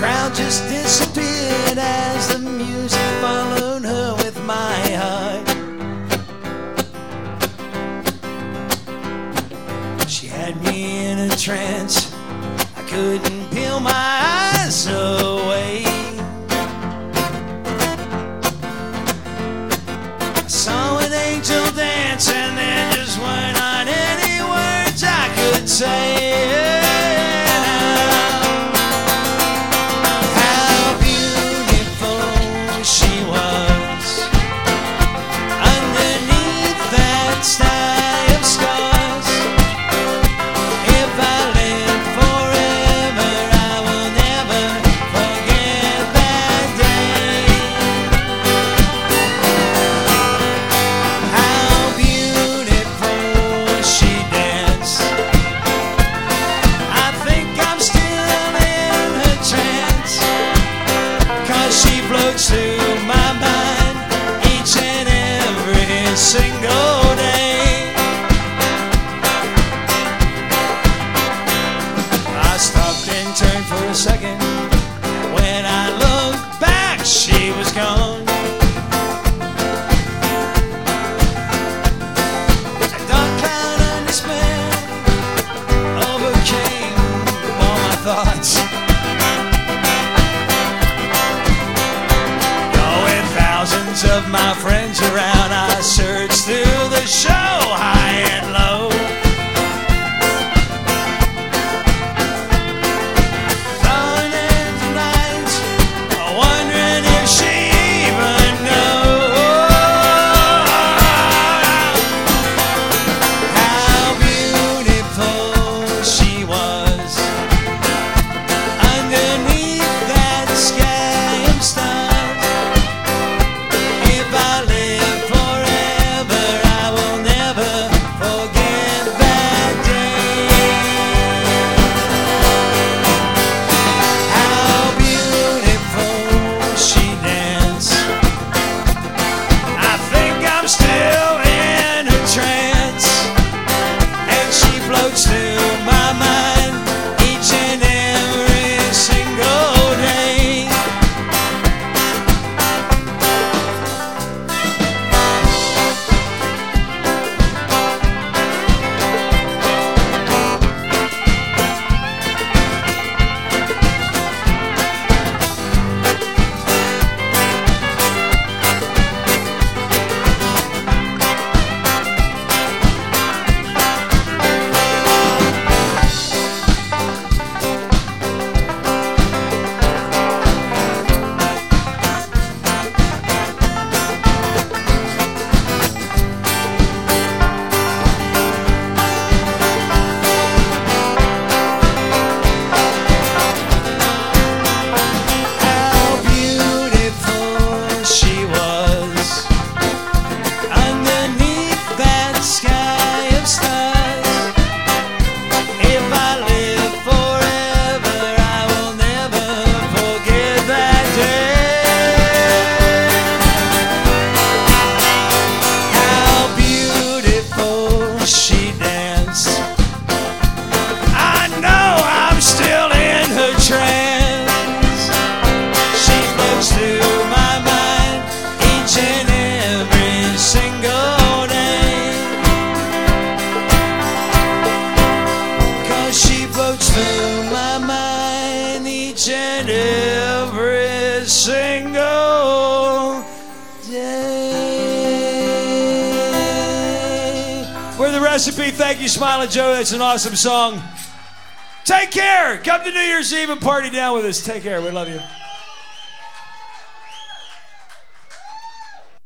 crowd just disappeared as the music followed her with my heart. She had me in a trance, I couldn't peel my eyes away. I saw an angel dance and there just weren't on any words I could say. Single day I stopped and turned for a second. When I looked back, she was gone. A dark cloud of despair overcame all my thoughts. With thousands of my friends around, I searched through the show, high and low. Falling into night, wondering if she even knows how beautiful she was underneath that sky of stars. Every single day. We're The Recipe. Thank you, Smiling Joe. That's an awesome song. Take care. Come to New Year's Eve and party down with us. Take care. We love you.